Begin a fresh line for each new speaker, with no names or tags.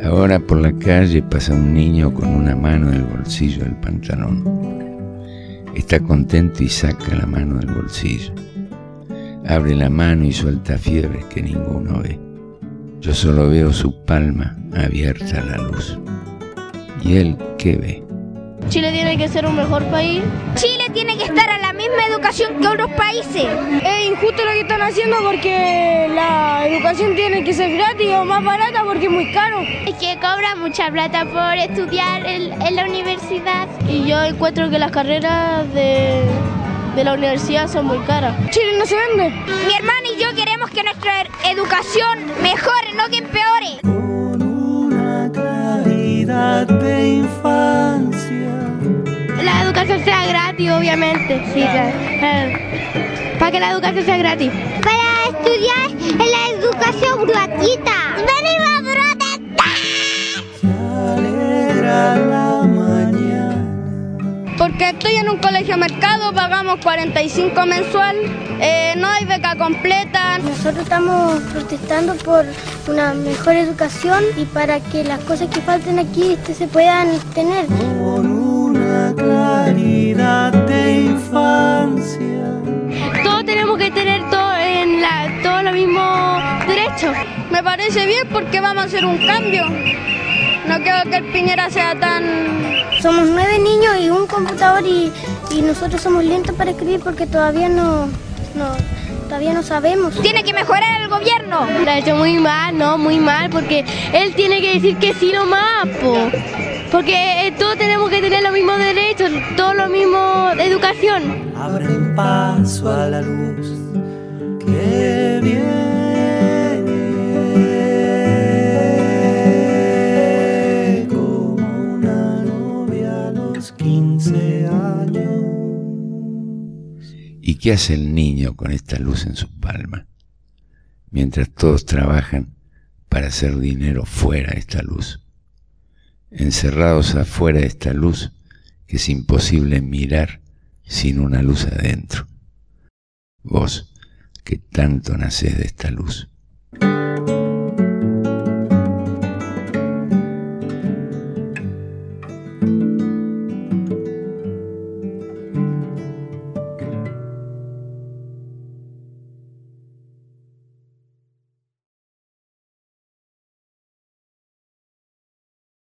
Ahora por la calle pasa un niño con una mano en el bolsillo del pantalón. Está contento y saca la mano del bolsillo. Abre la mano y suelta fiebres que ninguno ve. Yo solo veo su palma abierta a la luz. ¿Y él qué ve?
Chile tiene que ser un mejor país.
Chile tiene que estar a la misma educación que otros países.
Es injusto lo que están haciendo porque la educación tiene que ser gratis o más barata porque es muy caro.
Es que cobran mucha plata por estudiar en la universidad.
Y yo encuentro que las carreras de la universidad son muy caras. Chile no se vende.
Mi hermana y yo queremos que nuestra educación mejore, no que empeore.
Con una claridad de infancia.
La educación sea gratis, obviamente. Sí, para que la educación sea gratis.
Para estudiar en la educación gratuita. ¡Venimos a protestar!
Se alegra la mañana.
Porque estoy en un colegio mercado, pagamos 45 mensual, no hay beca completa.
Nosotros estamos protestando por una mejor educación y para que las cosas que falten aquí se puedan tener.
Con una claridad de infancia.
Todos tenemos que tener todos los mismos derechos. Me parece bien porque vamos a hacer un cambio. No quiero que el Piñera sea tan...
Somos 9 niños y un computador y nosotros somos lentos para escribir porque todavía no sabemos.
Tiene que mejorar el gobierno.
Lo ha hecho muy mal, ¿no? Muy mal, porque él tiene que decir que sí nomás, po. Porque todos tenemos que tener los mismos derechos, todos lo mismo de educación.
Abren paso a la luz que viene como una novia a los 15 años.
¿Y qué hace el niño con esta luz en su palma? Mientras todos trabajan para hacer dinero fuera de esta luz. Encerrados afuera de esta luz que es imposible mirar sin una luz adentro. Vos, que tanto nacés de esta luz.